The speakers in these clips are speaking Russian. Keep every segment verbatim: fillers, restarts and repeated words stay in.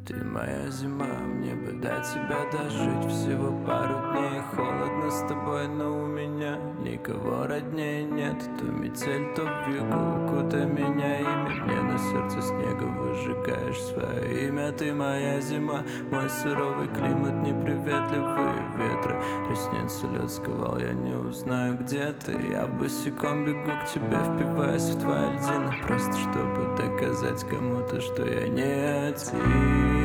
Ты моя зима, мне бы до тебя дожить всего пару дней. Холодно с тобой, но у меня никого роднее нет. То метель, то вьюга, укутай меня ими. Мне на сердце снега выжигаешь свое имя. Ты моя зима, мой суровый климат, неприветливые ветры. Ресницы лед сковал, я не узнаю, где ты. Я босиком бегу к тебе, впиваясь в твои льдины, просто чтобы доказать кому-то, что я не один.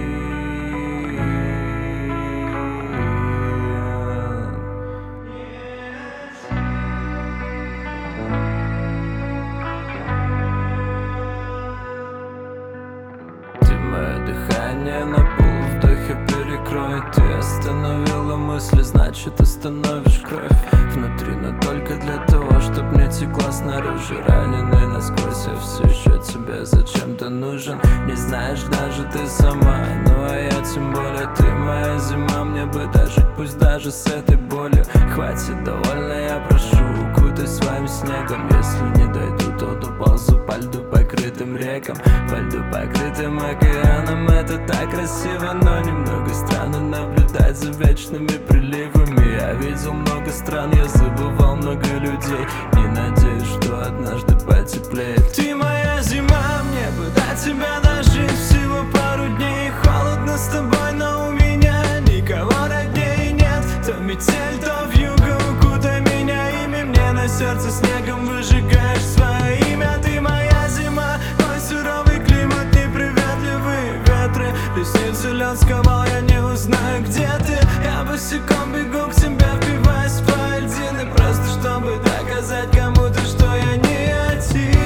Дыхание на полувдохе перекроет. Ты остановила мысли, значит остановишь кровь внутри, но только для того, чтоб не текла снаружи. Раненый насквозь, я все еще тебе зачем-то нужен. Не знаешь даже ты сама, ну а я тем более. Ты моя зима, мне бы дожить, пусть даже с этой болью. Хватит, довольно, я прошу, укутай своим снегом. Если не дойду, то доползу по льду покрытым рекам, по льду покрытым океаном. Это так красиво, но немного странно наблюдать за вечными приливами. Я видел много стран, я забывал много людей. Не надеюсь, что однажды потеплеет. Ты моя зима, мне бы до тебя дожить всего пару дней. Холодно с тобой, но у меня никого роднее нет. То метель, то вьюга, укутай меня ими. Мне на сердце снегом выжигаешь свое имя. Ты моя зима, мой суровый климат, неприветливые ветры. Ресницы лед сковал, я не узнаю, где ты. Я босиком бегу к тебе, впиваясь в твои льдины, просто чтобы доказать кому-то, что я не один.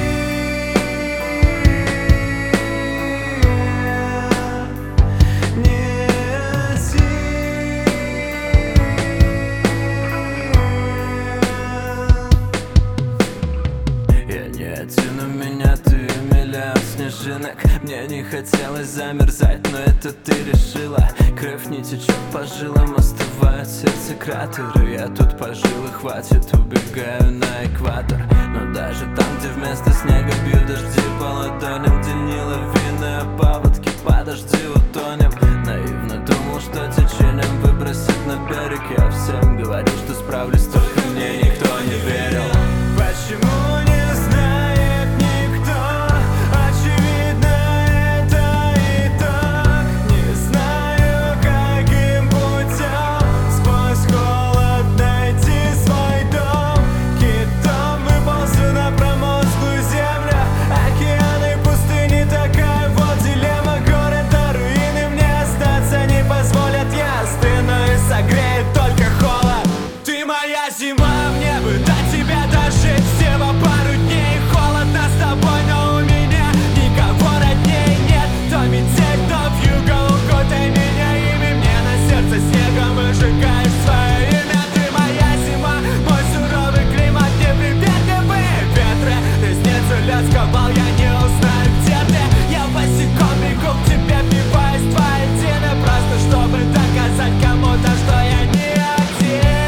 Не один. Я не один, у меня ты и миллиард снежинок. Мне не хотелось замерзать, но это ты решила. Кровь не течет по жилам, остывают сердце кратеры. Я тут по жилы, хватит, убегаю на экватор. Но даже там, где вместо снега бьют дожди по ладоням, где не лавины, а паводки по дожди утонем. Наивно думал, что течением выбросит на берег. Я всем говорю, что справлюсь, только мне никто не верил. Почему не знает никто? Очевидно, это итог. Не знаю, каким путем сквозь холод найти свой дом. Китом выползу на промозглую землю. Океаны, пустыни, такая вот дилемма. Город, а руины мне остаться не позволят. Я остыну и согреет только холод. Ты моя зима, мне бы до тебя дожить всего пару дней. Холодно с тобой, но у меня никого роднее нет. То метель, то вьюга, укутай меня ими. Мне на сердце снегом выжигаешь свое имя. Ты моя зима, мой суровый климат, неприветливые ветры. Ресницы лед сковал, я не узнаю, где ты. Я босиком бегу к тебе, впиваясь в твои льдины, просто чтобы доказать кому-то, что я не один.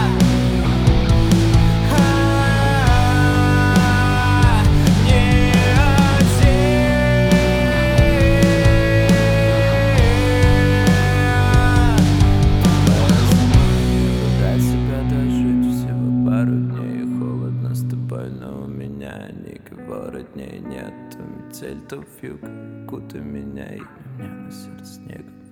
Но у меня никого роднее нет. То метель, то вьюга, укутай меня, и мне на сердце снега